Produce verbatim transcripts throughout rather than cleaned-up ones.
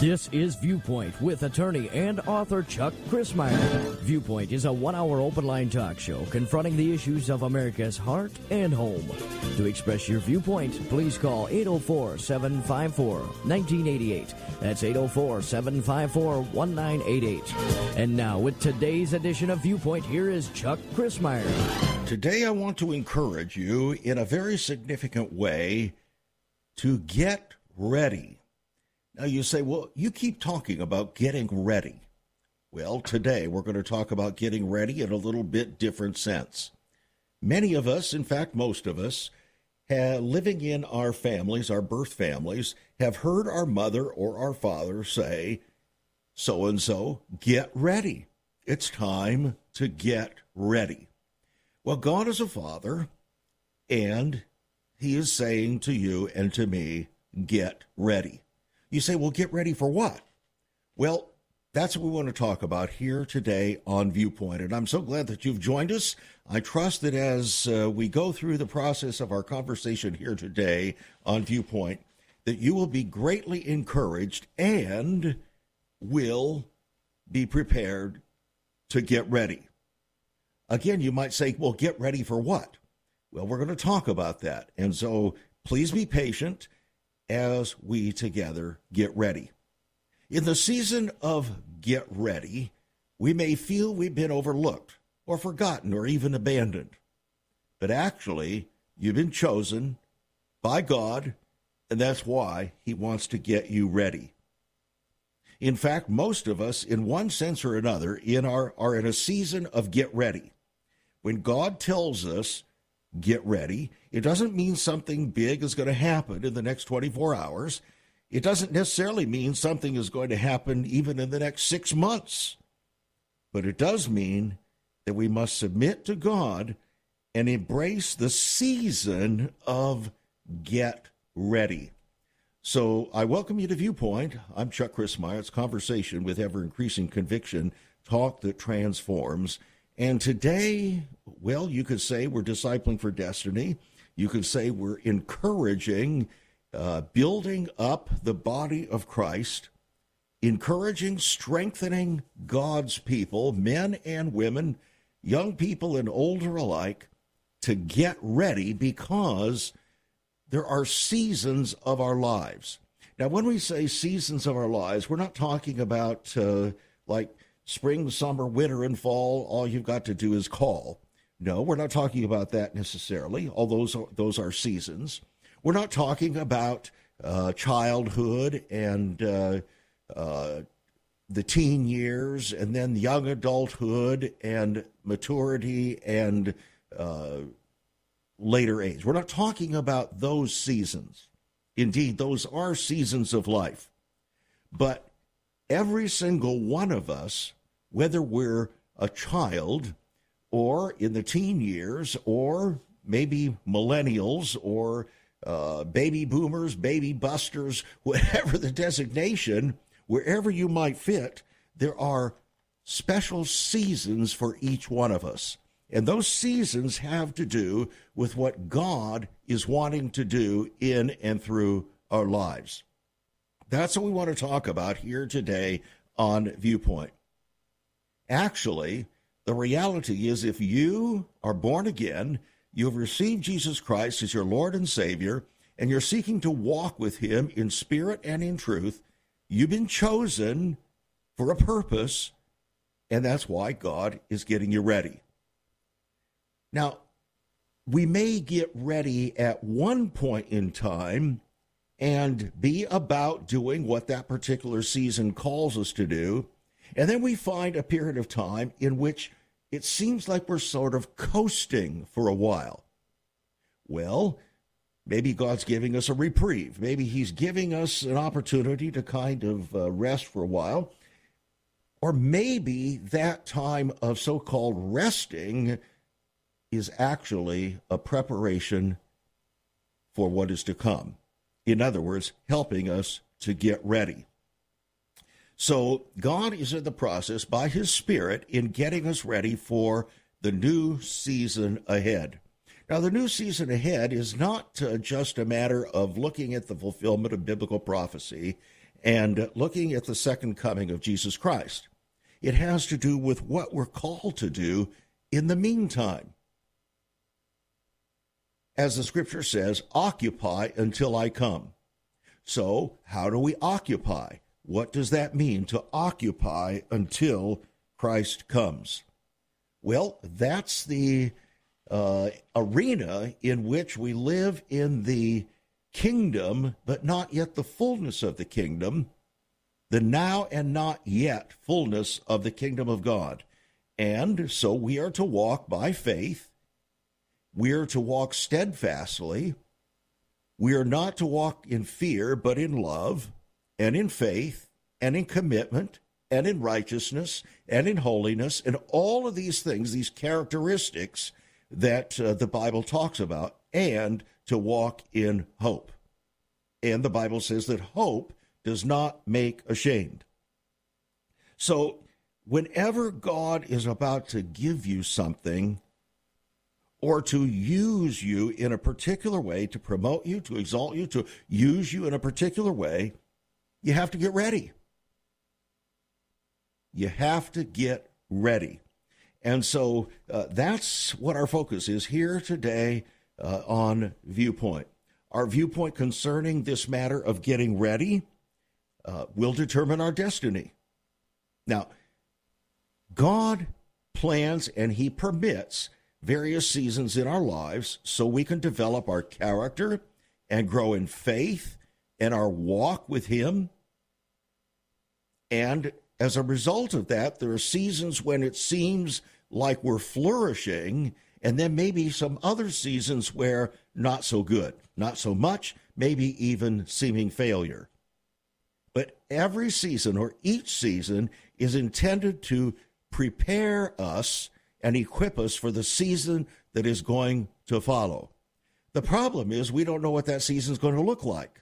This is Viewpoint with attorney and author Chuck Crismier. Viewpoint is a one-hour open-line talk show confronting the issues of America's heart and home. To express your viewpoint, please call eight oh four, seven five four, one nine eight eight. That's eight oh four, seven five four, one nine eight eight. And now, with today's edition of Viewpoint, here is Chuck Crismier. Today, I want to encourage you in a very significant way to get ready. Now you say, well, you keep talking about getting ready. Well, today we're going to talk about getting ready in a little bit different sense. Many of us, in fact, most of us, have, living in our families, our birth families, have heard our mother or our father say, so-and-so, get ready. It's time to get ready. Well, God is a father, and he is saying to you and to me, get ready. You say, well, get ready for what? Well, that's what we want to talk about here today on Viewpoint. And I'm so glad that you've joined us. I trust that as uh, we go through the process of our conversation here today on Viewpoint, that you will be greatly encouraged and will be prepared to get ready. Again, you might say, well, get ready for what? Well, we're going to talk about that. And so please be patient as we together get ready. In the season of get ready, we may feel we've been overlooked or forgotten or even abandoned. But actually, you've been chosen by God, and that's why he wants to get you ready. In fact, most of us, in one sense or another, in our, are in a season of get ready. When God tells us, get ready, it doesn't mean something big is going to happen in the next twenty-four hours. It doesn't necessarily mean something is going to happen even in the next six months. But it does mean that we must submit to God and embrace the season of get ready. So I welcome you to Viewpoint. I'm Chuck Crismier. It's conversation with ever-increasing conviction, talk that transforms. And today, well, you could say we're discipling for destiny. You could say we're encouraging, uh, building up the body of Christ, encouraging, strengthening God's people, men and women, young people and older alike, to get ready because there are seasons of our lives. Now, when we say seasons of our lives, we're not talking about uh, like spring, summer, winter, and fall. All you've got to do is call. No, we're not talking about that necessarily, although those are, those are seasons. We're not talking about uh, childhood and uh, uh, the teen years and then young adulthood and maturity and uh, later age. We're not talking about those seasons. Indeed, those are seasons of life. But every single one of us, whether we're a child or in the teen years or maybe millennials or uh, baby boomers, baby busters, whatever the designation, wherever you might fit, there are special seasons for each one of us. And those seasons have to do with what God is wanting to do in and through our lives. That's what we want to talk about here today on Viewpoint. Actually, the reality is if you are born again, you've received Jesus Christ as your Lord and Savior, and you're seeking to walk with him in spirit and in truth, you've been chosen for a purpose, and that's why God is getting you ready. Now, we may get ready at one point in time and be about doing what that particular season calls us to do, and then we find a period of time in which it seems like we're sort of coasting for a while. Well, maybe God's giving us a reprieve. Maybe he's giving us an opportunity to kind of uh, rest for a while. Or maybe that time of so-called resting is actually a preparation for what is to come. In other words, helping us to get ready. So God is in the process by his Spirit in getting us ready for the new season ahead. Now, the new season ahead is not uh, just a matter of looking at the fulfillment of biblical prophecy and looking at the second coming of Jesus Christ. It has to do with what we're called to do in the meantime. As the scripture says, occupy until I come. So, how do we occupy? What does that mean to occupy until Christ comes? Well, that's the uh, arena in which we live in the kingdom, but not yet the fullness of the kingdom, the now and not yet fullness of the kingdom of God. And so we are to walk by faith. We are to walk steadfastly. We are not to walk in fear, but in love and in faith and in commitment and in righteousness and in holiness, and all of these things, these characteristics that uh, the Bible talks about, and to walk in hope. And the Bible says that hope does not make ashamed. So whenever God is about to give you something, or to use you in a particular way, to promote you, to exalt you, to use you in a particular way, you have to get ready. You have to get ready. And so uh, that's what our focus is here today uh, on Viewpoint. Our viewpoint concerning this matter of getting ready uh, will determine our destiny. Now, God plans and he permits various seasons in our lives so we can develop our character and grow in faith and our walk with him. And as a result of that, there are seasons when it seems like we're flourishing, and then maybe some other seasons where not so good, not so much, maybe even seeming failure. But every season, or each season, is intended to prepare us and equip us for the season that is going to follow. The problem is we don't know what that season is going to look like.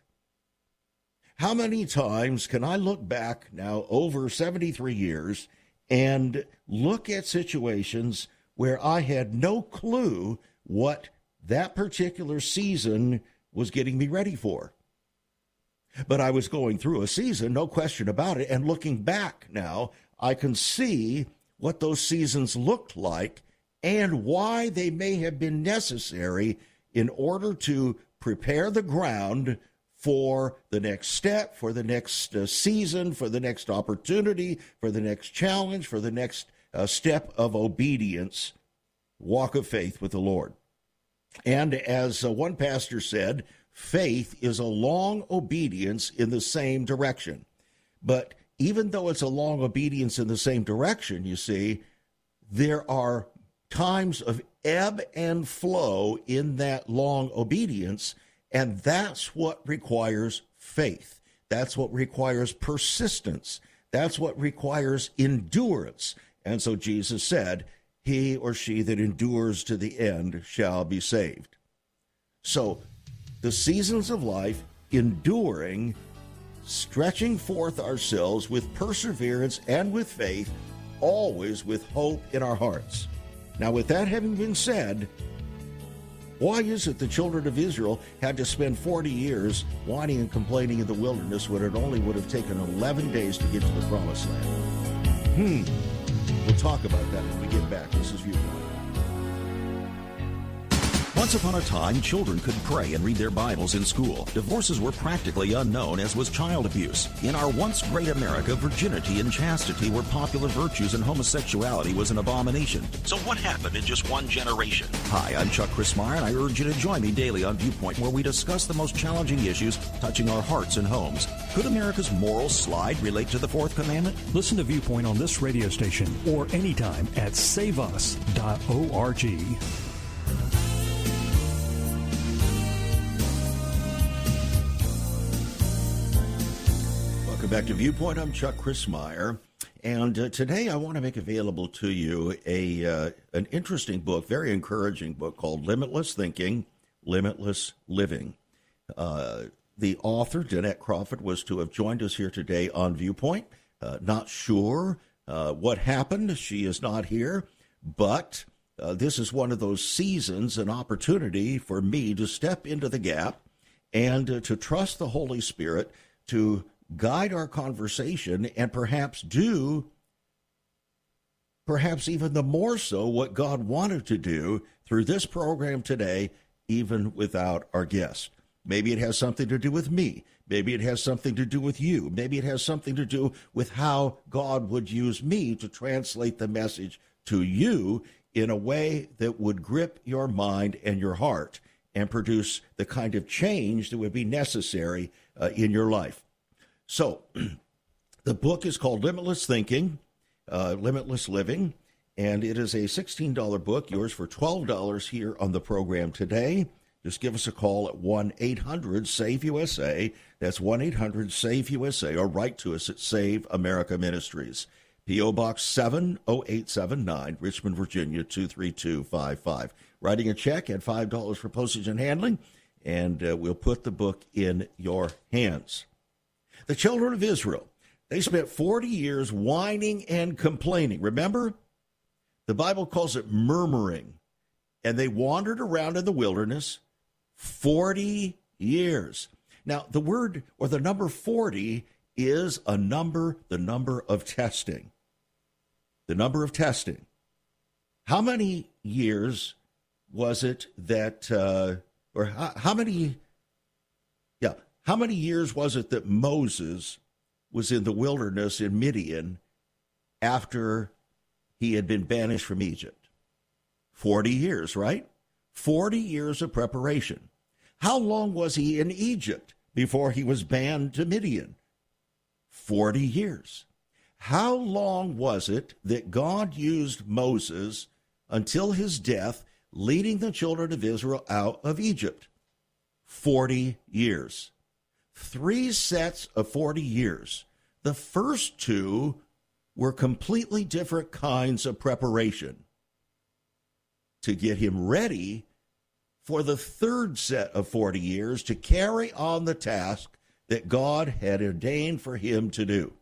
How many times can I look back now over seventy-three years and look at situations where I had no clue what that particular season was getting me ready for? But I was going through a season, no question about it, and looking back now, I can see what those seasons looked like and why they may have been necessary in order to prepare the ground for the next step, for the next uh, season, for the next opportunity, for the next challenge, for the next uh, step of obedience, walk of faith with the Lord. And as uh, one pastor said, faith is a long obedience in the same direction. But even though it's a long obedience in the same direction, you see, there are times of ebb and flow in that long obedience, and that's what requires faith. That's what requires persistence. That's what requires endurance. And so Jesus said, he or she that endures to the end shall be saved. So the seasons of life, enduring, stretching forth ourselves with perseverance and with faith, always with hope in our hearts. Now, with that having been said, why is it the children of Israel had to spend forty years whining and complaining in the wilderness when it only would have taken eleven days to get to the promised land? Hmm. We'll talk about that when we get back. This is Viewpoint. Once upon a time, children could pray and read their Bibles in school. Divorces were practically unknown, as was child abuse. In our once great America, virginity and chastity were popular virtues and homosexuality was an abomination. So what happened in just one generation? Hi, I'm Chuck Chrismire, and I urge you to join me daily on Viewpoint, where we discuss the most challenging issues touching our hearts and homes. Could America's moral slide relate to the Fourth Commandment? Listen to Viewpoint on this radio station or anytime at save us dot org. Back to Viewpoint. I'm Chuck Chrismire, and uh, today I want to make available to you a uh, an interesting book, very encouraging book called Limitless Thinking, Limitless Living. Uh, the author, Danette Crawford, was to have joined us here today on Viewpoint. Uh, not sure uh, what happened. She is not here, but uh, this is one of those seasons, an opportunity for me to step into the gap and uh, to trust the Holy Spirit to guide our conversation and perhaps do, perhaps even the more so, what God wanted to do through this program today, even without our guest. Maybe it has something to do with me. Maybe it has something to do with you. Maybe it has something to do with how God would use me to translate the message to you in a way that would grip your mind and your heart and produce the kind of change that would be necessary uh, in your life. So the book is called Limitless Thinking, uh, Limitless Living, and it is a sixteen dollars book, yours for twelve dollars here on the program today. Just give us a call at one eight hundred save U S A. That's one eight hundred save U S A, or write to us at Save America Ministries. P O. Box seven oh eight seven nine, Richmond, Virginia, two three two five five. Writing a check at five dollars for postage and handling, and uh, we'll put the book in your hands. The children of Israel, they spent forty years whining and complaining. Remember? The Bible calls it murmuring. And they wandered around in the wilderness forty years. Now, the word or the number forty is a number, the number of testing. The number of testing. How many years was it that, uh, or how, how many, yeah, how many years was it that Moses was in the wilderness in Midian after he had been banished from Egypt? forty years, right? forty years of preparation. How long was he in Egypt before he was banned to Midian? forty years. How long was it that God used Moses until his death, leading the children of Israel out of Egypt? forty years. Three sets of forty years. The first two were completely different kinds of preparation to get him ready for the third set of forty years to carry on the task that God had ordained for him to do.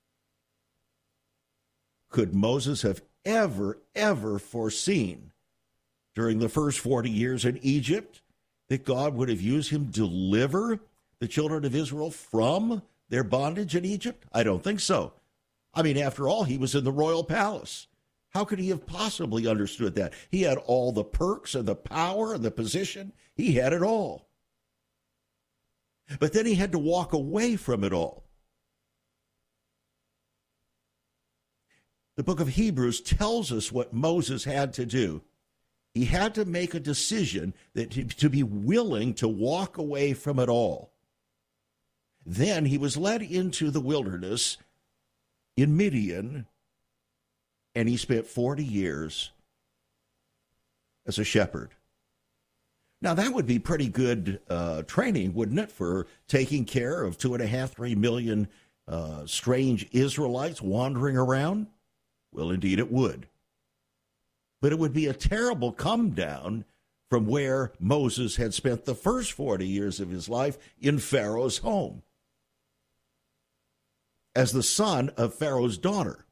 Could Moses have ever, ever foreseen during the first forty years in Egypt that God would have used him to deliver the children of Israel from their bondage in Egypt? I don't think so. I mean, after all, he was in the royal palace. How could he have possibly understood that? He had all the perks and the power and the position. He had it all. But then he had to walk away from it all. The book of Hebrews tells us what Moses had to do. He had to make a decision that to, to be willing to walk away from it all. Then he was led into the wilderness in Midian, and he spent forty years as a shepherd. Now, that would be pretty good uh, training, wouldn't it, for taking care of two and a half, three million uh, strange Israelites wandering around? Well, indeed it would. But it would be a terrible come down from where Moses had spent the first forty years of his life in Pharaoh's home as the son of Pharaoh's daughter.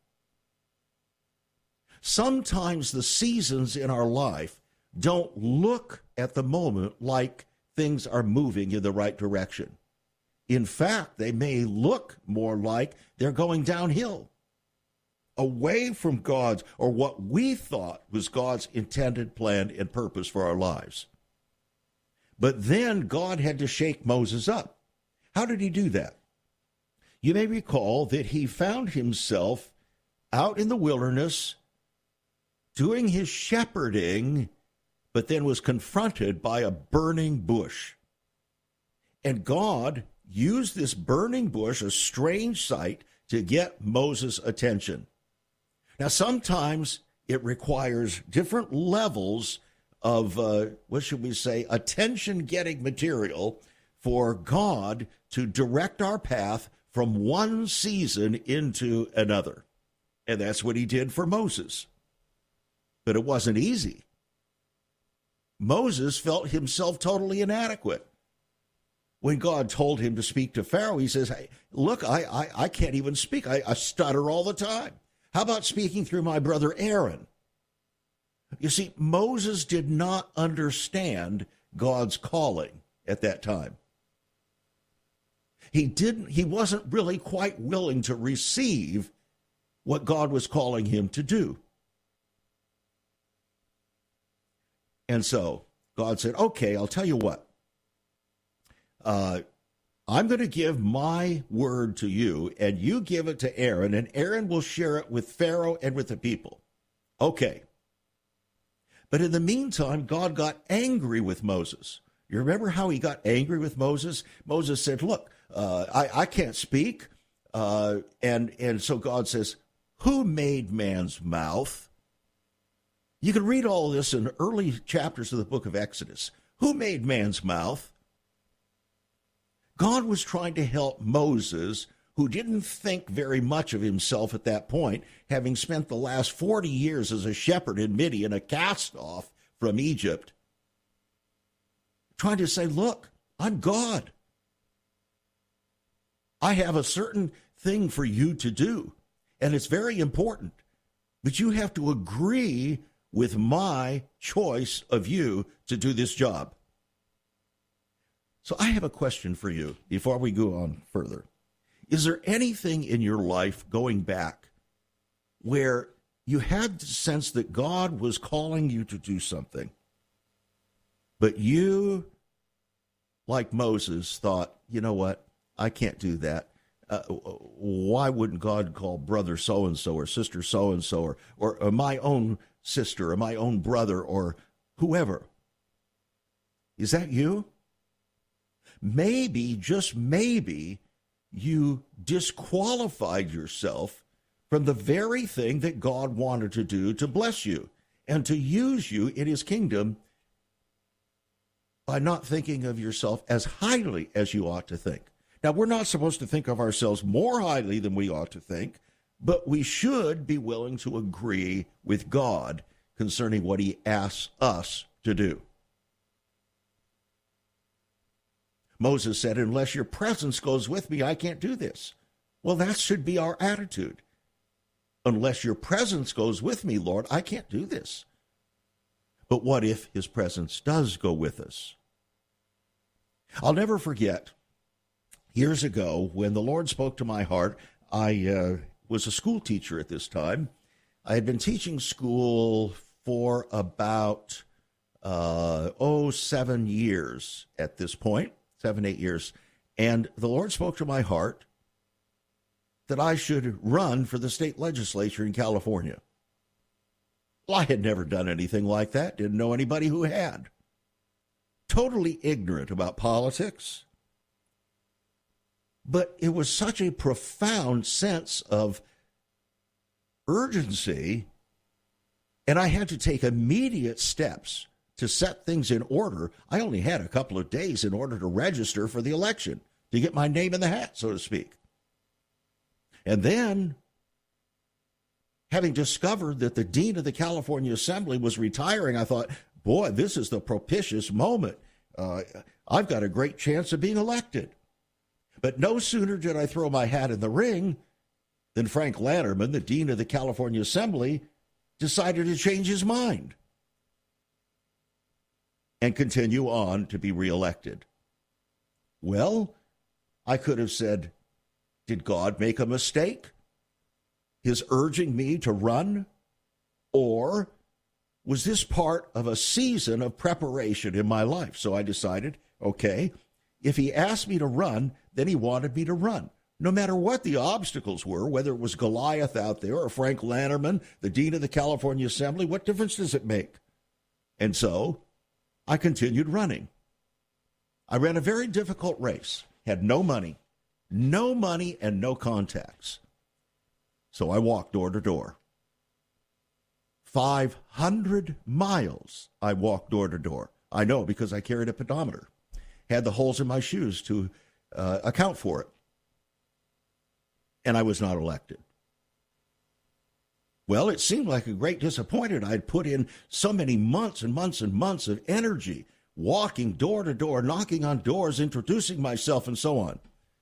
Sometimes the seasons in our life don't look at the moment like things are moving in the right direction. In fact, they may look more like they're going downhill, away from God's, or what we thought was God's intended plan and purpose for our lives. But then God had to shake Moses up. How did he do that? You may recall that he found himself out in the wilderness doing his shepherding, but then was confronted by a burning bush. And God used this burning bush, a strange sight, to get Moses' attention. Now, sometimes it requires different levels of, uh, what should we say, attention-getting material for God to direct our path from one season into another. And that's what he did for Moses. But it wasn't easy. Moses felt himself totally inadequate. When God told him to speak to Pharaoh, he says, hey, look, I, I, I can't even speak. I, I stutter all the time. How about speaking through my brother Aaron? You see, Moses did not understand God's calling at that time. He didn't, he wasn't really quite willing to receive what God was calling him to do. And so God said, okay, I'll tell you what. Uh, I'm going to give my word to you, and you give it to Aaron, and Aaron will share it with Pharaoh and with the people. Okay. But in the meantime, God got angry with Moses. You remember how he got angry with Moses? Moses said, look, uh, I, I can't speak. Uh, and, and so God says, who made man's mouth? You can read all this in early chapters of the book of Exodus. Who made man's mouth? God was trying to help Moses, who didn't think very much of himself at that point, having spent the last forty years as a shepherd in Midian, a cast-off from Egypt, trying to say, look, I'm God. I have a certain thing for you to do, and it's very important, but you have to agree with my choice of you to do this job. So I have a question for you before we go on further. Is there anything in your life going back where you had the sense that God was calling you to do something, but you, like Moses, thought, you know what, I can't do that. Uh, why wouldn't God call brother so-and-so or sister so-and-so or, or, or my own sister or my own brother or whoever? Is that you? Maybe, just maybe, you disqualified yourself from the very thing that God wanted to do to bless you and to use you in his kingdom by not thinking of yourself as highly as you ought to think. Now, we're not supposed to think of ourselves more highly than we ought to think, but we should be willing to agree with God concerning what he asks us to do. Moses said, unless your presence goes with me, I can't do this. Well, that should be our attitude. Unless your presence goes with me, Lord, I can't do this. But what if his presence does go with us? I'll never forget, years ago, when the Lord spoke to my heart, I uh, was a school teacher at this time. I had been teaching school for about, uh, oh, seven years at this point. Seven, eight years. And the Lord spoke to my heart that I should run for the state legislature in California. Well, I had never done anything like that, didn't know anybody who had. Totally ignorant about politics. But it was such a profound sense of urgency, and I had to take immediate steps to set things in order. I only had a couple of days in order to register for the election, to get my name in the hat, so to speak. And then, having discovered that the dean of the California Assembly was retiring, I thought, boy, this is the propitious moment. Uh, I've got a great chance of being elected. But no sooner did I throw my hat in the ring than Frank Lanterman, the dean of the California Assembly, decided to change his mind and continue on to be reelected. Well, I could have said, did God make a mistake? His urging me to run? Or was this part of a season of preparation in my life? So I decided, okay, if he asked me to run, then he wanted me to run. No matter what the obstacles were, whether it was Goliath out there or Frank Lanterman, the dean of the California Assembly, what difference does it make? And so I continued running. I ran a very difficult race, had no money, no money and no contacts. So I walked door to door. five hundred miles I walked door to door. I know because I carried a pedometer, had the holes in my shoes to uh, account for it. And I was not elected. Well, it seemed like a great disappointment. I'd put in so many months and months and months of energy, walking door to door, knocking on doors, introducing myself, and so on.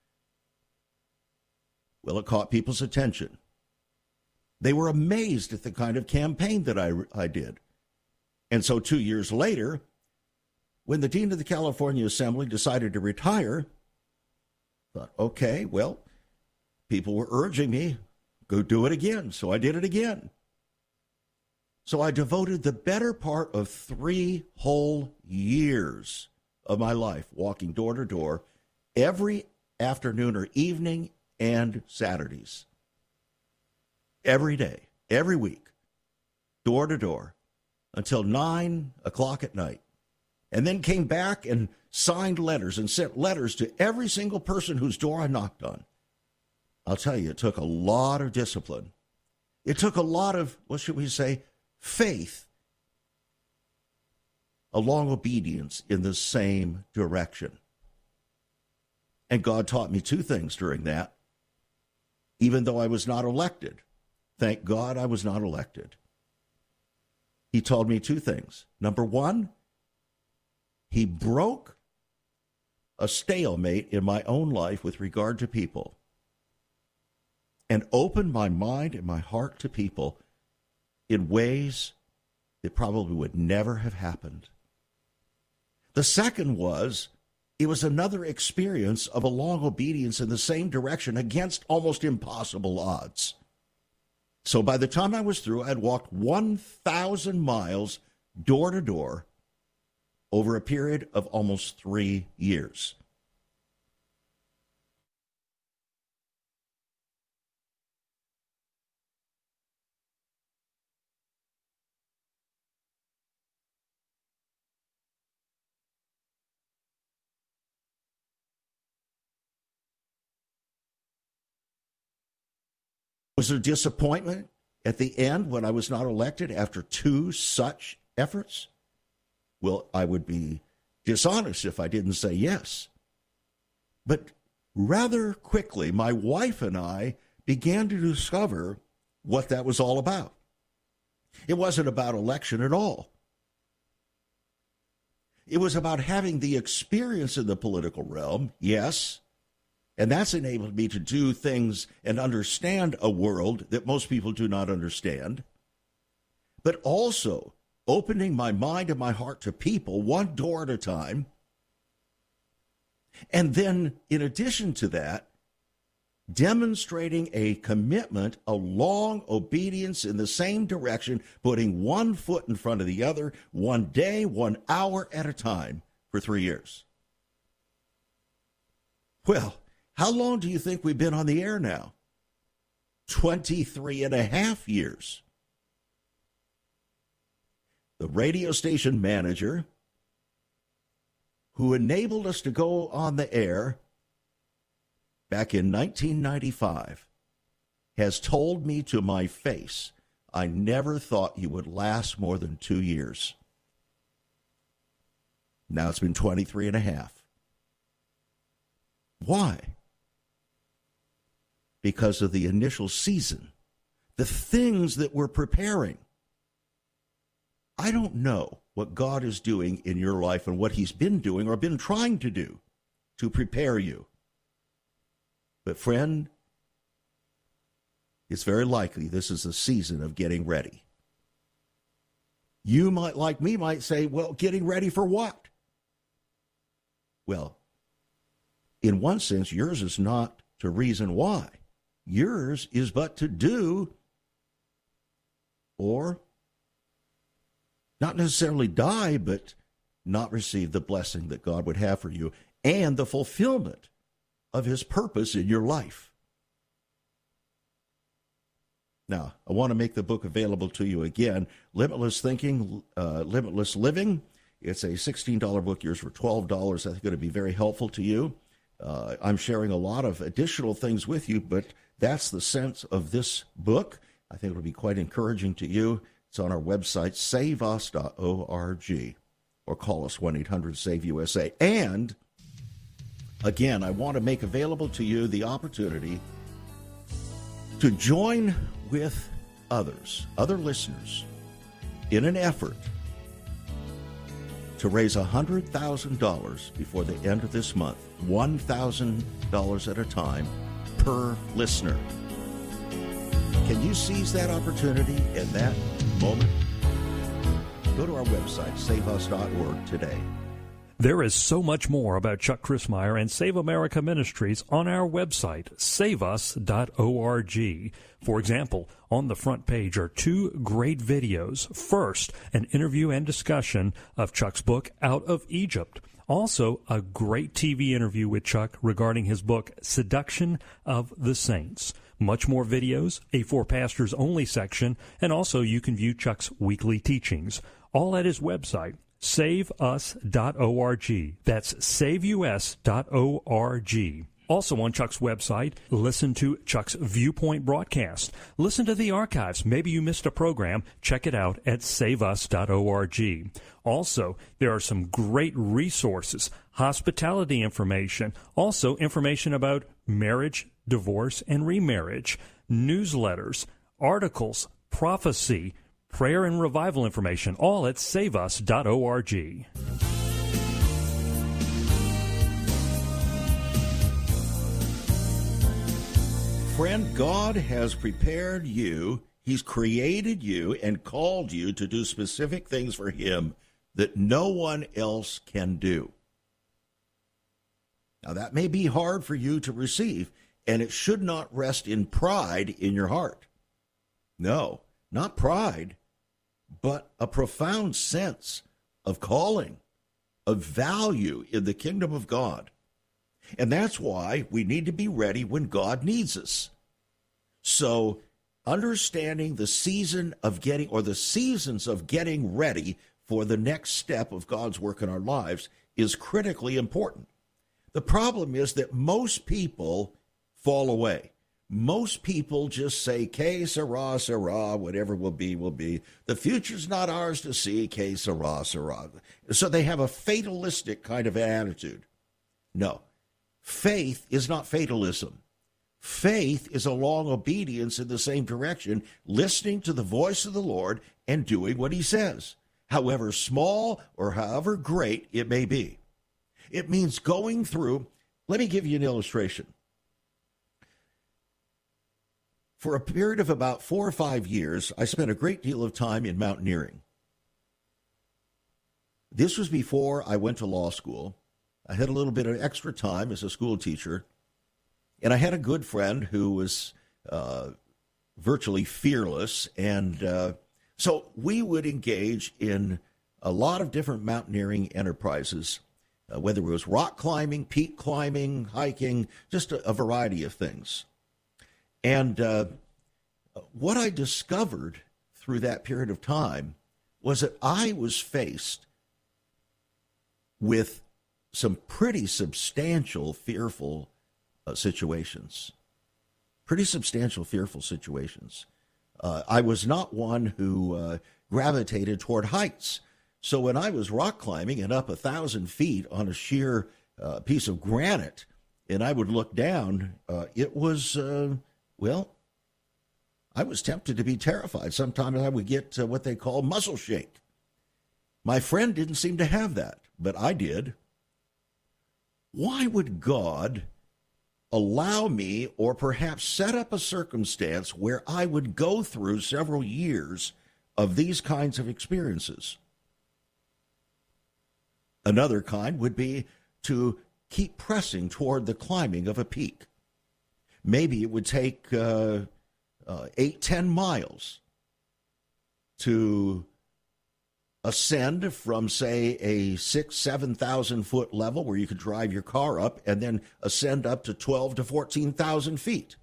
Well, it caught people's attention. They were amazed at the kind of campaign that I, I did. And so two years later, when the dean of the California Assembly decided to retire, Thought, okay, well, people were urging me, go do it again. So I did it again. So I devoted the better part of three whole years of my life walking door to door every afternoon or evening and Saturdays. Every day, every week, door to door, until nine o'clock at night. And then came back and signed letters and sent letters to every single person whose door I knocked on. I'll tell you, it took a lot of discipline. It took a lot of, what should we say, faith, a long obedience in the same direction. And God taught me two things during that, even though I was not elected. Thank God I was not elected. He taught me two things. Number one, he broke a stalemate in my own life with regard to people and opened my mind and my heart to people in ways that probably would never have happened. The second was, it was another experience of a long obedience in the same direction against almost impossible odds. So by the time I was through, I'd walked one thousand miles door to door over a period of almost three years. Was there disappointment at the end when I was not elected after two such efforts? Well, I would be dishonest if I didn't say yes. But rather quickly, my wife and I began to discover what that was all about. It wasn't about election at all. It was about having the experience in the political realm, yes, and that's enabled me to do things and understand a world that most people do not understand, but also opening my mind and my heart to people one door at a time. And then, in addition to that, demonstrating a commitment, a long obedience in the same direction, putting one foot in front of the other, one day, one hour at a time for three years. Well, how long do you think we've been on the air now? twenty-three and a half years. The radio station manager who enabled us to go on the air back in nineteen ninety-five has told me to my face, I never thought you would last more than two years. Now it's been twenty-three and a half. Why? Because of the initial season, the things that we're preparing. I don't know what God is doing in your life and what he's been doing or been trying to do to prepare you. But friend, it's very likely this is a season of getting ready. You might, like me, might say, well, getting ready for what? Well, in one sense, yours is not to reason why. Yours is but to do, or not necessarily die, but not receive the blessing that God would have for you and the fulfillment of his purpose in your life. Now, I want to make the book available to you again. Limitless Thinking, uh, Limitless Living. It's a sixteen dollars book. Yours for twelve dollars. I think it's going to be very helpful to you. Uh, I'm sharing a lot of additional things with you, but that's the sense of this book. I think it'll be quite encouraging to you. It's on our website, save us dot org, or call us one eight hundred save U S A. And, again, I want to make available to you the opportunity to join with others, other listeners, in an effort to raise one hundred thousand dollars before the end of this month, one thousand dollars at a time per listener. Can you seize that opportunity in that moment? Go to our website, save us dot org today. There is so much more about Chuck Crismier and Save America Ministries on our website, save us dot org. For example, on the front page are two great videos. First, an interview and discussion of Chuck's book, Out of Egypt. Also, a great T V interview with Chuck regarding his book, Seduction of the Saints. Much more videos, a For Pastors Only section, and also you can view Chuck's weekly teachings, all at his website, save us dot org. That's save us dot org. Also on Chuck's website, listen to Chuck's Viewpoint broadcast. Listen to the archives. Maybe you missed a program. Check it out at save us dot org. Also, there are some great resources, hospitality information, also information about marriage, divorce, and remarriage, newsletters, articles, prophecy, prayer and revival information, all at save us dot org. Friend, God has prepared you. He's created you and called you to do specific things for Him that no one else can do. Now, that may be hard for you to receive, and it should not rest in pride in your heart. No, not pride, but a profound sense of calling, of value in the kingdom of God. And that's why we need to be ready when God needs us. So understanding the season of getting, or the seasons of getting ready for the next step of God's work in our lives is critically important. The problem is that most people fall away. Most people just say, que sera, sera, whatever will be, will be. The future's not ours to see, que sera, sera. So they have a fatalistic kind of attitude. No. Faith is not fatalism. Faith is a long obedience in the same direction, listening to the voice of the Lord and doing what He says, however small or however great it may be. It means going through. Let me give you an illustration. For a period of about four or five years, I spent a great deal of time in mountaineering. This was before I went to law school. I had a little bit of extra time as a school teacher, and I had a good friend who was uh, virtually fearless, and uh, so we would engage in a lot of different mountaineering enterprises, uh, whether it was rock climbing, peak climbing, hiking, just a, a variety of things. And uh, what I discovered through that period of time was that I was faced with some pretty substantial, fearful uh, situations. Pretty substantial, fearful situations. Uh, I was not one who uh, gravitated toward heights. So when I was rock climbing and up a thousand feet on a sheer uh, piece of granite, and I would look down, uh, it was, uh, well, I was tempted to be terrified. Sometimes I would get uh, what they call muscle shake. My friend didn't seem to have that, but I did. Why would God allow me, or perhaps set up a circumstance where I would go through several years of these kinds of experiences? Another kind would be to keep pressing toward the climbing of a peak. Maybe it would take uh, uh, eight, ten miles to ascend from, say, a six, seven thousand foot level where you could drive your car up, and then ascend up to twelve to fourteen thousand feet.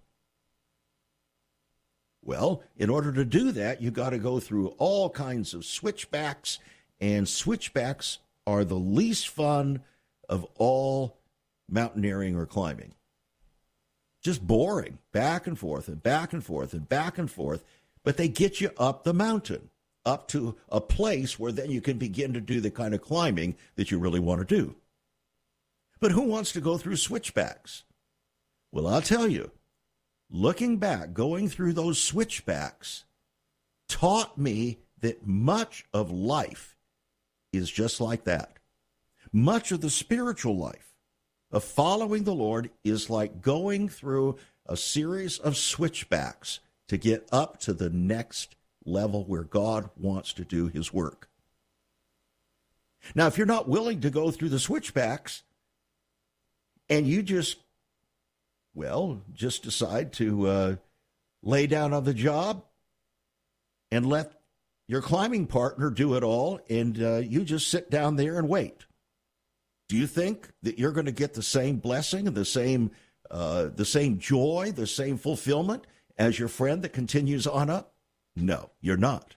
Well, in order to do that, you got to go through all kinds of switchbacks, and switchbacks are the least fun of all mountaineering or climbing. Just boring, back and forth and back and forth and back and forth, but they get you up the mountain, up to a place where then you can begin to do the kind of climbing that you really want to do. But who wants to go through switchbacks? Well, I'll tell you, looking back, going through those switchbacks taught me that much of life is just like that. Much of the spiritual life of following the Lord is like going through a series of switchbacks to get up to the next level where God wants to do His work. Now, if you're not willing to go through the switchbacks and you just, well, just decide to uh, lay down on the job and let your climbing partner do it all, and uh, you just sit down there and wait, do you think that you're going to get the same blessing and the same uh, the same joy, the same fulfillment as your friend that continues on up? No, you're not.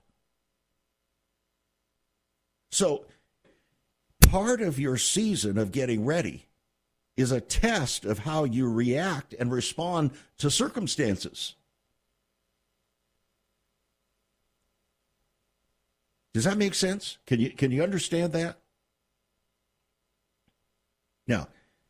So part of your season of getting ready is a test of how you react and respond to circumstances. Does that make sense? Can you can you understand that? Now,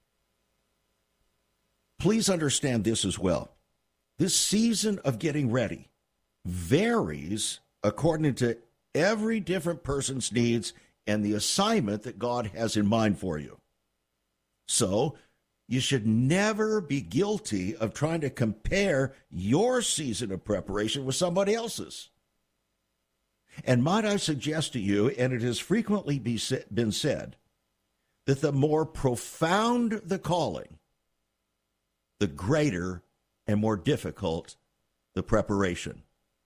please understand this as well. This season of getting ready varies according to every different person's needs and the assignment that God has in mind for you. So, you should never be guilty of trying to compare your season of preparation with somebody else's. And might I suggest to you, and it has frequently be, been said, that the more profound the calling, the greater and more difficult the preparation.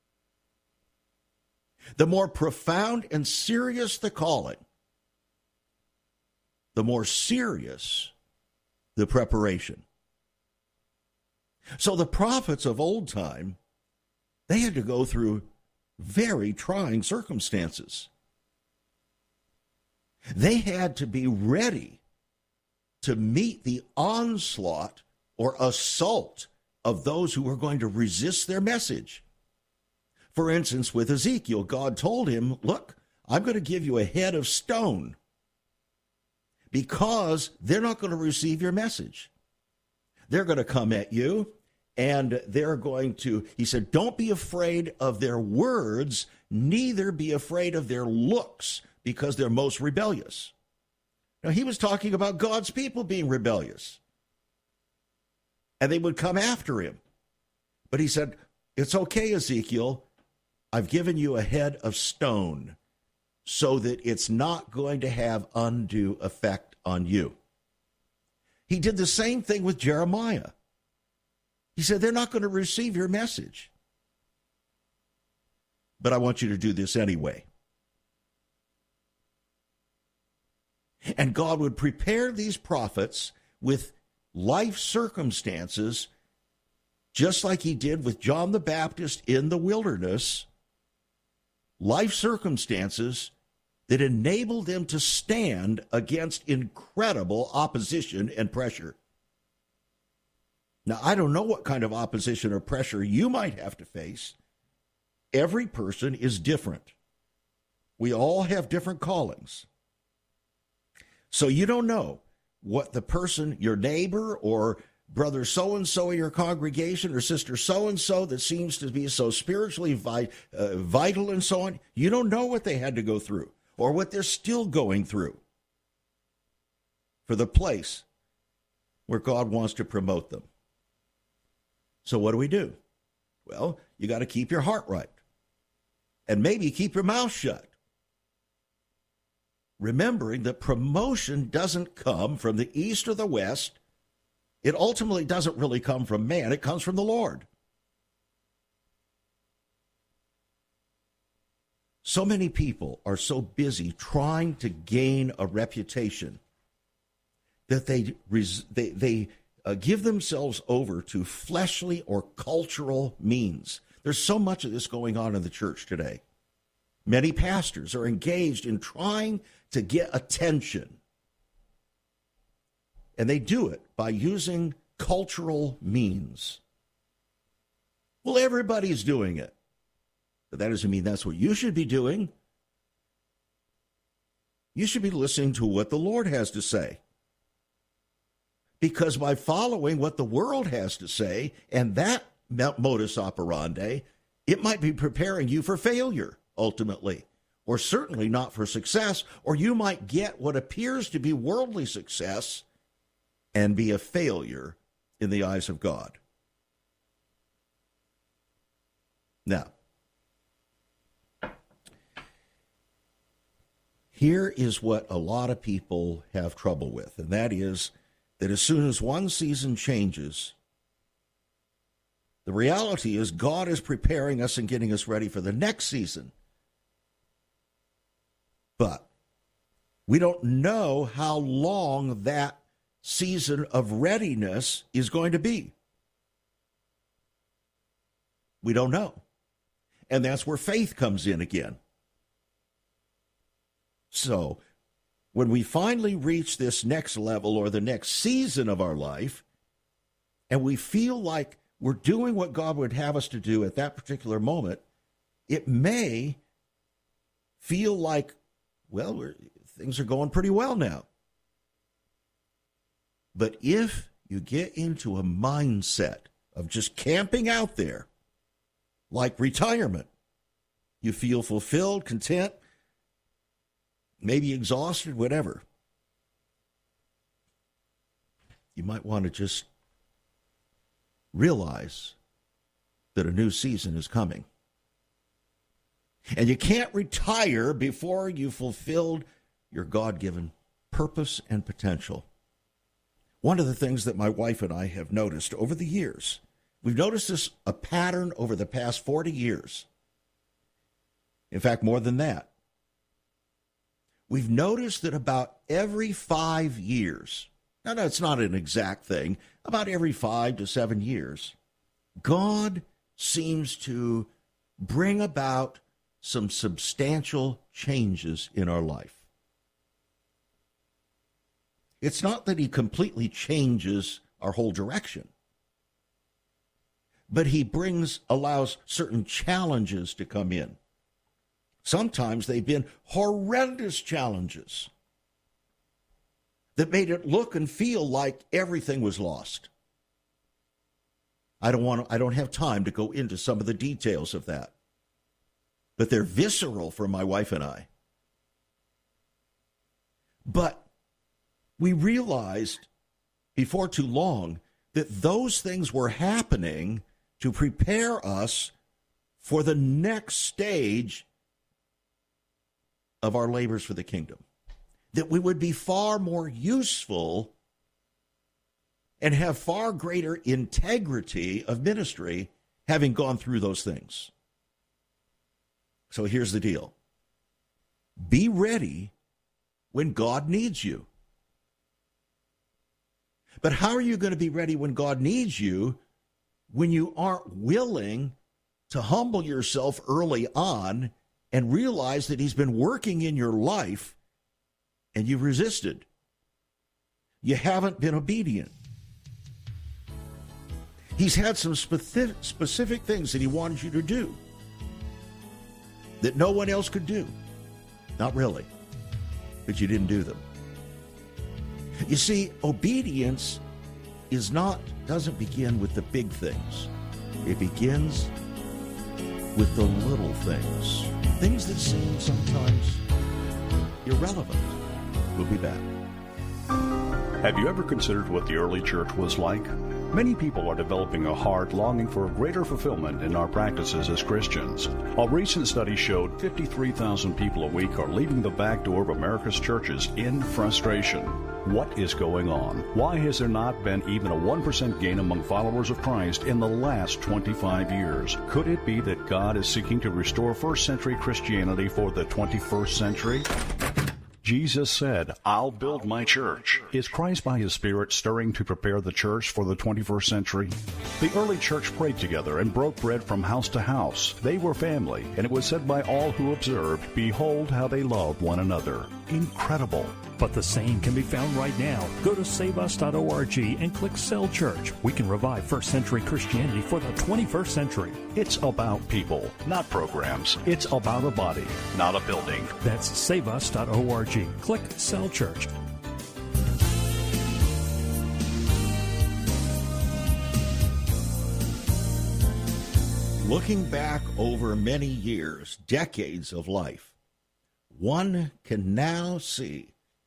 The more profound and serious the calling, the more serious the preparation. So the prophets of old time, they had to go through very trying circumstances. They had to be ready to meet the onslaught or assault of those who were going to resist their message. For instance, with Ezekiel, God told him, look, I'm going to give you a head of stone because they're not going to receive your message. They're going to come at you, and they're going to, he said, don't be afraid of their words, neither be afraid of their looks, because they're most rebellious. Now, he was talking about God's people being rebellious, and they would come after him. But he said, it's okay, Ezekiel, I've given you a head of stone so that it's not going to have undue effect on you. He did the same thing with Jeremiah. He said, they're not going to receive your message, but I want you to do this anyway. And God would prepare these prophets with life circumstances, just like he did with John the Baptist in the wilderness, life circumstances that enabled them to stand against incredible opposition and pressure. Now, I don't know what kind of opposition or pressure you might have to face. Every person is different. We all have different callings. So you don't know what the person, your neighbor or brother so-and-so in your congregation or sister so-and-so that seems to be so spiritually vi- uh, vital and so on, you don't know what they had to go through or what they're still going through for the place where God wants to promote them. So what do we do? Well, you got to keep your heart right and maybe keep your mouth shut, remembering that promotion doesn't come from the east or the west. It ultimately doesn't really come from man. It comes from the Lord. So many people are so busy trying to gain a reputation that they they they uh, give themselves over to fleshly or cultural means. There's so much of this going on in the church today. Many pastors are engaged in trying to get attention. And they do it by using cultural means. Well, everybody's doing it. But that doesn't mean that's what you should be doing. You should be listening to what the Lord has to say. Because by following what the world has to say, and that modus operandi, it might be preparing you for failure, ultimately. Or certainly not for success. Or you might get what appears to be worldly success and be a failure in the eyes of God. Now, Here is what a lot of people have trouble with, and that is that as soon as one season changes, the reality is God is preparing us and getting us ready for the next season. But we don't know how long that season of readiness is going to be. We don't know. And that's where faith comes in again. So, when we finally reach this next level or the next season of our life, and we feel like we're doing what God would have us to do at that particular moment, it may feel like, well, we're, things are going pretty well now. But if you get into a mindset of just camping out there, like retirement, you feel fulfilled, content, maybe exhausted, whatever, you might want to just realize that a new season is coming. And you can't retire before you've fulfilled your God-given purpose and potential. One of the things that my wife and I have noticed over the years, we've noticed this a pattern over the past forty years. In fact, more than that. We've noticed that about every five years, now that's not an exact thing, about every five to seven years, God seems to bring about some substantial changes in our life. It's not that he completely changes our whole direction, but he brings, allows certain challenges to come in. Sometimes they've been horrendous challenges that made it look and feel like everything was lost. I don't want to, I don't have time to go into some of the details of that, but they're visceral for my wife and I. But we realized before too long that those things were happening to prepare us for the next stage of our labors for the kingdom, that we would be far more useful and have far greater integrity of ministry having gone through those things. So here's the deal. Be ready when God needs you. But how are you going to be ready when God needs you when you aren't willing to humble yourself early on and realize that he's been working in your life and you've resisted? You haven't been obedient. He's had some specific, specific things that he wanted you to do that no one else could do. Not really, but you didn't do them. You see, obedience is not, doesn't begin with the big things. It begins with the little things. Things that seem sometimes irrelevant. We'll be back. Have you ever considered what the early church was like? Many people are developing a heart longing for greater fulfillment in our practices as Christians. A recent study showed fifty-three thousand people a week are leaving the back door of America's churches in frustration. What is going on? Why has there not been even a one percent gain among followers of Christ in the last twenty-five years? Could it be that God is seeking to restore first century Christianity for the twenty-first century? Jesus said, I'll build my church. Is Christ by his Spirit stirring to prepare the church for the twenty-first century? The early church prayed together and broke bread from house to house. They were family, and it was said by all who observed, behold how they love one another. Incredible. But the same can be found right now. Go to save us dot org and click Cell Church. We can revive first century Christianity for the twenty-first century. It's about people, not programs. It's about a body, not a building. That's save us dot org. Click Cell Church. Looking back over many years, decades of life, one can now see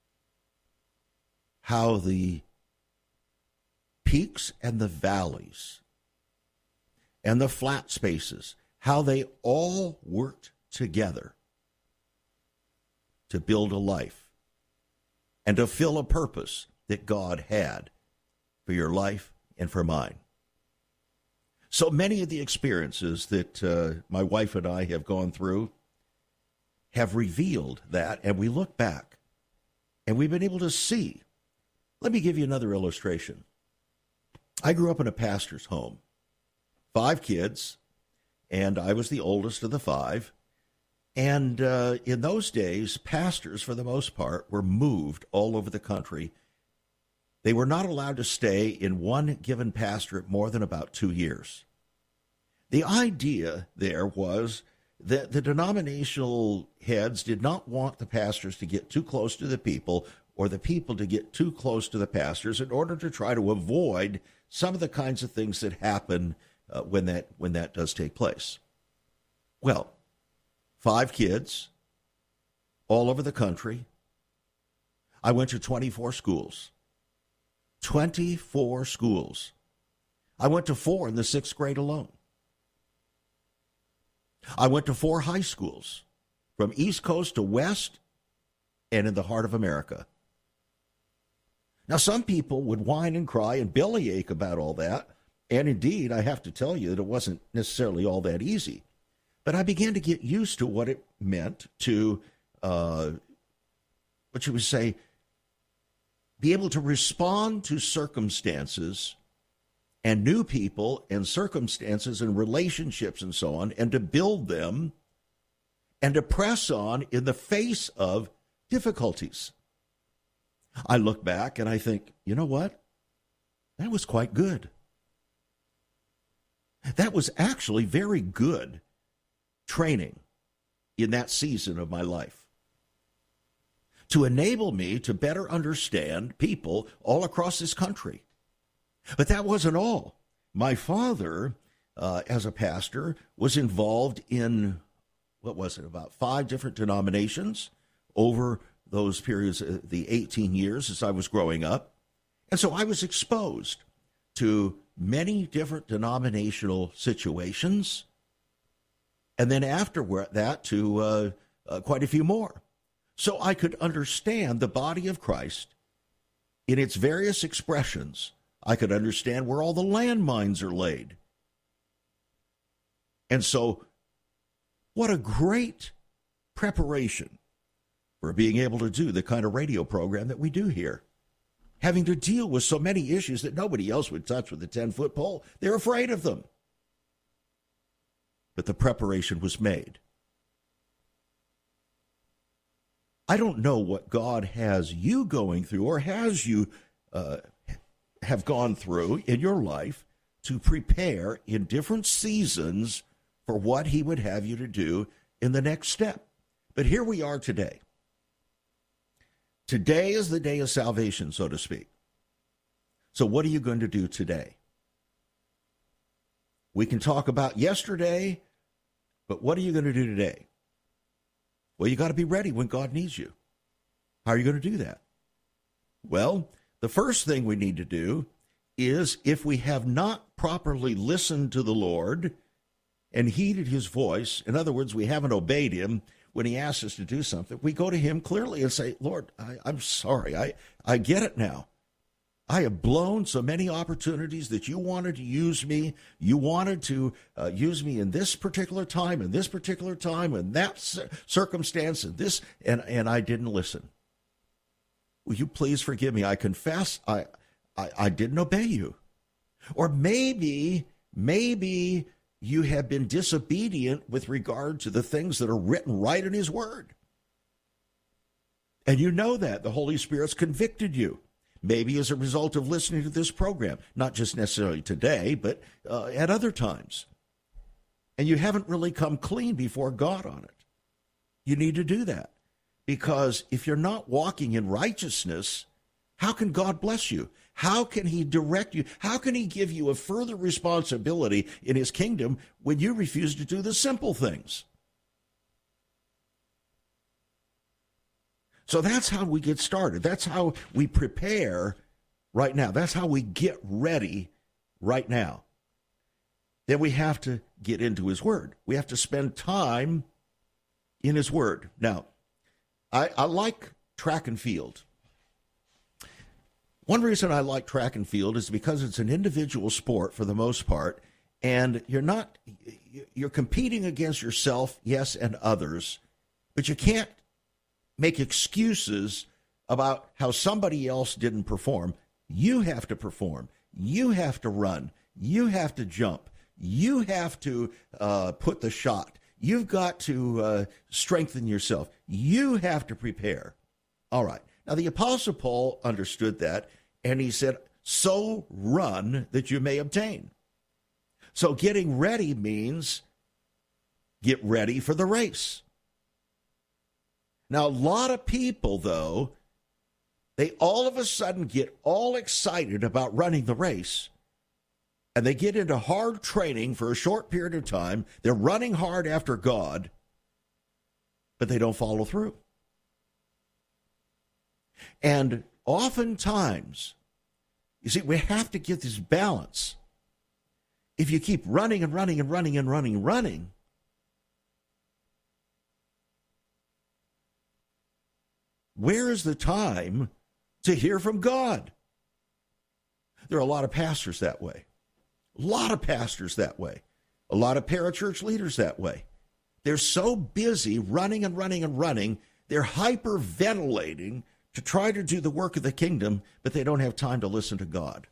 how the peaks and the valleys and the flat spaces, how they all worked together to build a life and to fill a purpose that God had for your life and for mine. So many of the experiences that uh, my wife and I have gone through have revealed that, and we look back, and we've been able to see. Let me give you another illustration. I grew up in a pastor's home, five kids, and I was the oldest of the five. And uh, in those days, pastors, for the most part, were moved all over the country. They were not allowed to stay in one given pastorate more than about two years. The idea there was that the denominational heads did not want the pastors to get too close to the people or the people to get too close to the pastors in order to try to avoid some of the kinds of things that happen uh, when that when that does take place. Well, five kids all over the country. I went to twenty-four schools. twenty-four schools. I went to four in the sixth grade alone. I went to four high schools, from East Coast to West and in the heart of America. Now, some people would whine and cry and bellyache about all that, and indeed, I have to tell you that it wasn't necessarily all that easy. But I began to get used to what it meant to, uh, what you would say, be able to respond to circumstances and new people and circumstances and relationships and so on, and to build them and to press on in the face of difficulties. I look back and I think, you know what? That was quite good. That was actually very good training in that season of my life to enable me to better understand people all across this country. But that wasn't all. My father, uh, as a pastor, was involved in, what was it, about five different denominations over those periods, uh, the eighteen years as I was growing up. And so I was exposed to many different denominational situations, and then after that to uh, uh, quite a few more. So I could understand the body of Christ in its various expressions. I could understand where all the landmines are laid. And so, what a great preparation for being able to do the kind of radio program that we do here. Having to deal with so many issues that nobody else would touch with a ten-foot pole. They're afraid of them. But the preparation was made. I don't know what God has you going through or has you uh, have gone through in your life to prepare in different seasons for what he would have you to do in the next step. But here we are today. Today is the day of salvation, so to speak. So what are you going to do today? We can talk about yesterday, but what are you going to do today? Well, you got to be ready when God needs you. How are you going to do that? Well, the first thing we need to do is, if we have not properly listened to the Lord and heeded his voice, in other words, we haven't obeyed him when he asks us to do something, we go to him clearly and say, Lord, I, I'm sorry. I, I get it now. I have blown so many opportunities that you wanted to use me. You wanted to uh, use me in this particular time, in this particular time, in that circumstance, and this, and, and I didn't listen. Will you please forgive me? I confess I, I, I didn't obey you. Or maybe, maybe you have been disobedient with regard to the things that are written right in his word. And you know that. The Holy Spirit's convicted you. Maybe as a result of listening to this program, not just necessarily today, but uh, at other times. And you haven't really come clean before God on it. You need to do that. Because if you're not walking in righteousness, how can God bless you? How can he direct you? How can he give you a further responsibility in his kingdom when you refuse to do the simple things? So that's how we get started. That's how we prepare right now. That's how we get ready right now. Then we have to get into his word. We have to spend time in his word. Now, I, I like track and field. One reason I like track and field is because it's an individual sport for the most part, and you're not, you're competing against yourself, yes, and others, but you can't make excuses about how somebody else didn't perform. You have to perform. You have to run. You have to jump. You have to uh, put the shot. You've got to uh, strengthen yourself. You have to prepare. All right. Now, the Apostle Paul understood that, and he said, so run that you may obtain. So getting ready means get ready for the race. Now, a lot of people, though, they all of a sudden get all excited about running the race, and they get into hard training for a short period of time. They're running hard after God, but they don't follow through. And oftentimes, you see, we have to get this balance. If you keep running and running and running and running and running, where is the time to hear from God? There are a lot of pastors that way. A lot of pastors that way. A lot of parachurch leaders that way. They're so busy running and running and running, they're hyperventilating to try to do the work of the kingdom, but they don't have time to listen to God.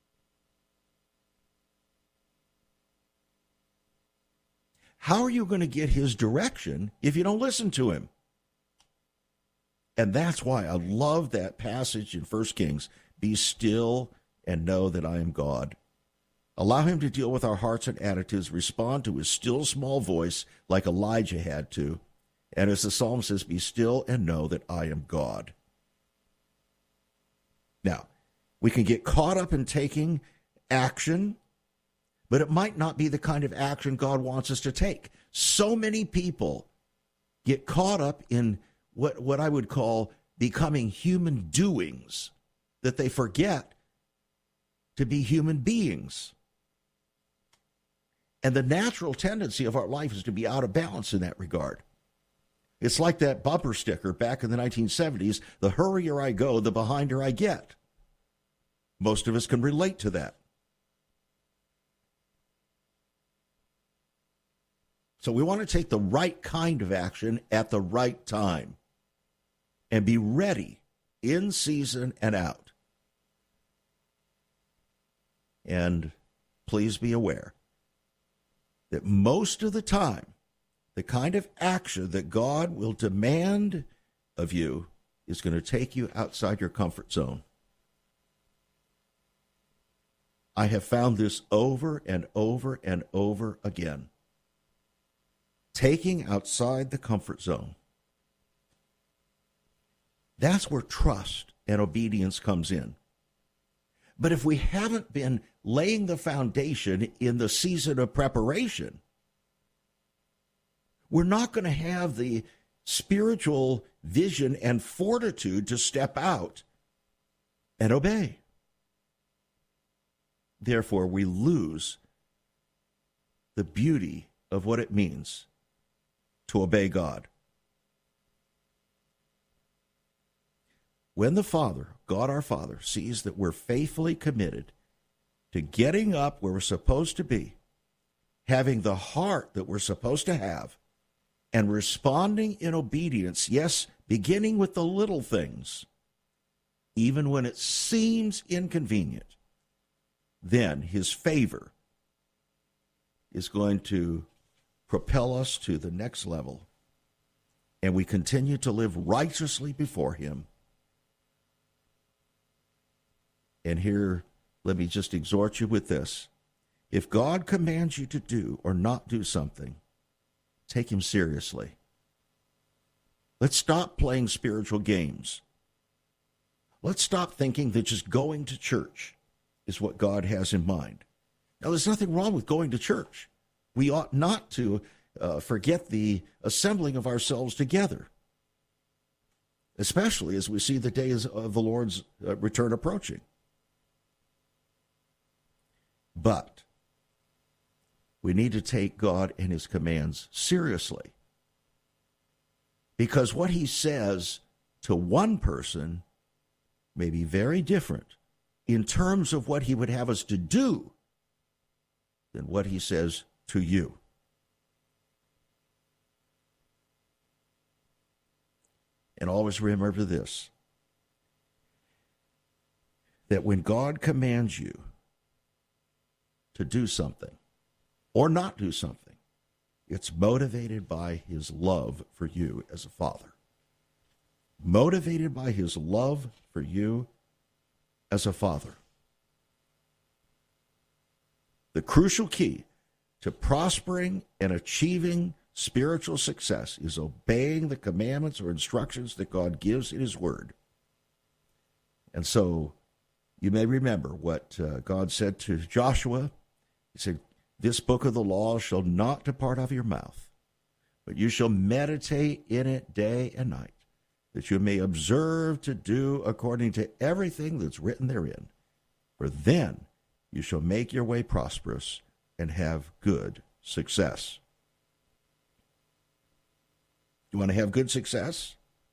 How are you going to get his direction if you don't listen to him? And that's why I love that passage in First Kings. Be still and know that I am God. Allow him to deal with our hearts and attitudes, respond to his still small voice like Elijah had to. And as the psalm says, be still and know that I am God. Now, we can get caught up in taking action, but it might not be the kind of action God wants us to take. So many people get caught up in what, what I would call becoming human doings that they forget to be human beings. And the natural tendency of our life is to be out of balance in that regard. It's like that bumper sticker back in the nineteen seventies, the hurrier I go, the behinder I get. Most of us can relate to that. So we want to take the right kind of action at the right time and be ready in season and out. And please be aware that most of the time, the kind of action that God will demand of you is going to take you outside your comfort zone. I have found this over and over and over again. Taking outside the comfort zone. That's where trust and obedience comes in. But if we haven't been laying the foundation in the season of preparation, we're not going to have the spiritual vision and fortitude to step out and obey. Therefore, we lose the beauty of what it means to obey God. When the Father, God our Father, sees that we're faithfully committed to getting up where we're supposed to be, having the heart that we're supposed to have, and responding in obedience, yes, beginning with the little things, even when it seems inconvenient, then his favor is going to propel us to the next level, and we continue to live righteously before him. And here, let me just exhort you with this. If God commands you to do or not do something, take him seriously. Let's stop playing spiritual games. Let's stop thinking that just going to church is what God has in mind. Now, there's nothing wrong with going to church. We ought not to uh, forget the assembling of ourselves together, especially as we see the days of the Lord's uh, return approaching. But we need to take God and his commands seriously. Because what he says to one person may be very different in terms of what he would have us to do than what he says to you. And always remember this, that when God commands you to do something or not do something, it's motivated by his love for you as a father. Motivated by his love for you as a father. The crucial key to prospering and achieving spiritual success is obeying the commandments or instructions that God gives in his word. And so you may remember what uh, God said to Joshua. He said, "This book of the law shall not depart out of your mouth, but you shall meditate in it day and night, that you may observe to do according to everything that's written therein. For then you shall make your way prosperous and have good success." You want to have good success?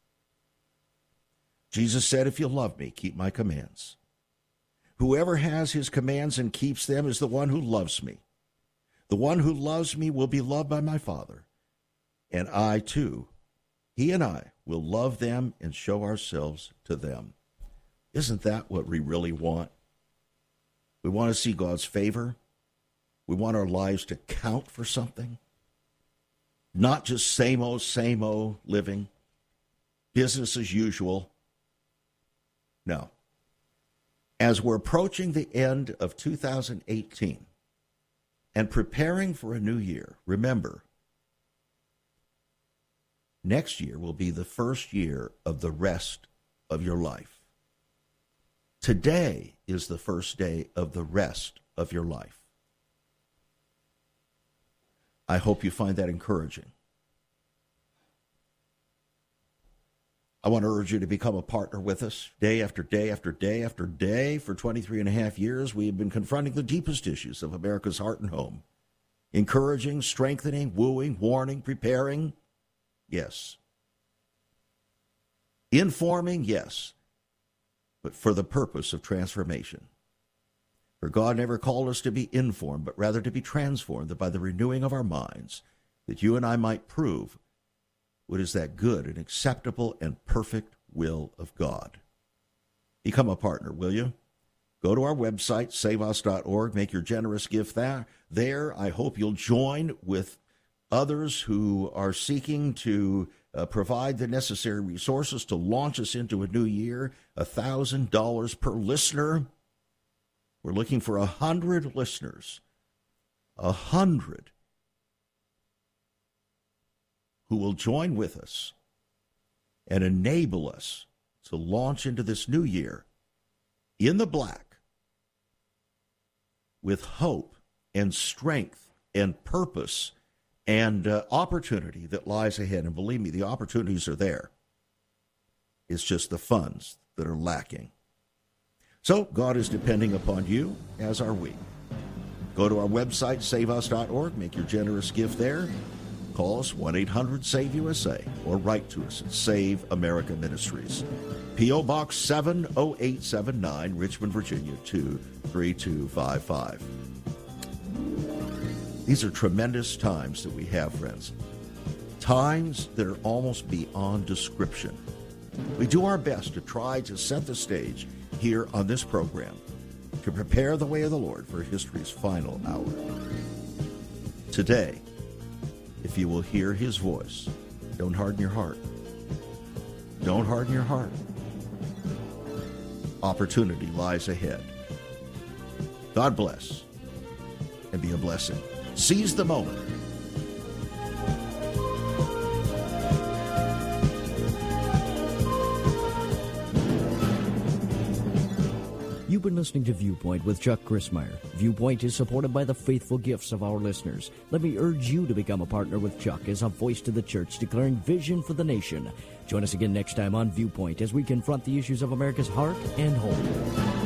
Jesus said, "If you love me, keep my commands. Whoever has his commands and keeps them is the one who loves me. The one who loves me will be loved by my Father, and I too, he and I, will love them and show ourselves to them." Isn't that what we really want? We want to see God's favor. We want our lives to count for something. Not just same old, same old living, business as usual. No. As we're approaching the end of two thousand eighteen and preparing for a new year, remember, next year will be the first year of the rest of your life. Today is the first day of the rest of your life. I hope you find that encouraging. I want to urge you to become a partner with us day after day after day after day. For twenty-three and a half years, we have been confronting the deepest issues of America's heart and home. Encouraging, strengthening, wooing, warning, preparing. Yes. Informing, yes. But for the purpose of transformation. For God never called us to be informed, but rather to be transformed, that by the renewing of our minds, that you and I might prove what is that good and acceptable and perfect will of God. Become a partner, will you? Go to our website, save us dot org. Make your generous gift there. There, I hope you'll join with others who are seeking to uh, provide the necessary resources to launch us into a new year. one thousand dollars per listener. We're looking for one hundred listeners. one hundred who will join with us and enable us to launch into this new year in the black with hope and strength and purpose and uh, opportunity that lies ahead. And believe me, the opportunities are there. It's just the funds that are lacking. So God is depending upon you, as are we. Go to our website, save us dot org. Make your generous gift there. Call us, one eight hundred save U S A, or write to us at Save America Ministries. P O. Box seven oh eight seven nine, Richmond, Virginia, two three two five five. These are tremendous times that we have, friends. Times that are almost beyond description. We do our best to try to set the stage here on this program to prepare the way of the Lord for history's final hour. Today, if you will hear his voice, don't harden your heart. Don't harden your heart. Opportunity lies ahead. God bless and be a blessing. Seize the moment. You've been listening to Viewpoint with Chuck Crismier. Viewpoint is supported by the faithful gifts of our listeners. Let me urge you to become a partner with Chuck as a voice to the church declaring vision for the nation. Join us again next time on Viewpoint as we confront the issues of America's heart and home.